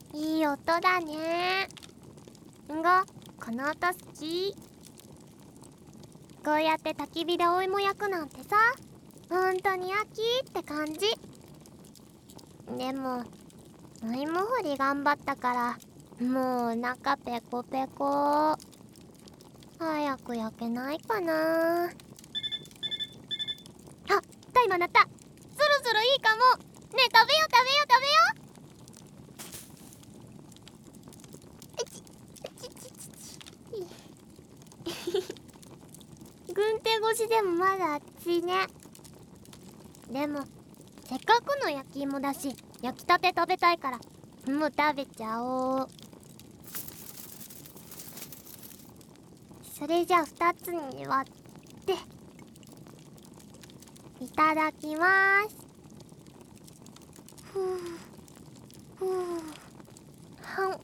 いい音だね。んご、この音好き。こうやって焚き火でお芋焼くなんてさ、ほんとに秋って感じ。でもお芋掘り頑張ったからもうお腹ペコペコ。早く焼けないかな。あ、タイマー鳴った。そろそろいいかも。ねえ、食べよう食べよう食べよう。軍手越しでもまだ熱いね。でもせっかくの焼き芋だし、焼きたて食べたいからもう食べちゃおう。それじゃあ2つに割っていただきます。ふうふうはん、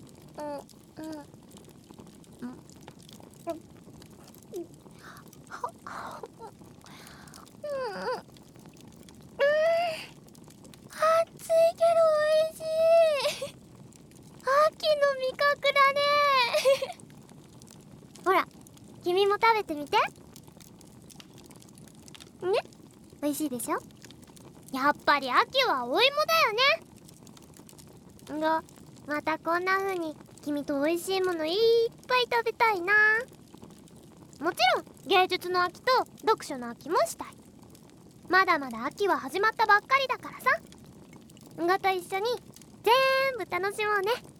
暑いけどおいしい。秋の味覚だね。ほら、君も食べてみて。ね、美味しいでしょ。やっぱり秋はお芋だよね。が、またこんな風に君と美味しいものいっぱい食べたいな。もちろん芸術の秋と読書の秋もしたい。まだまだ秋は始まったばっかりだからさ。んごと一緒に全部楽しもうね。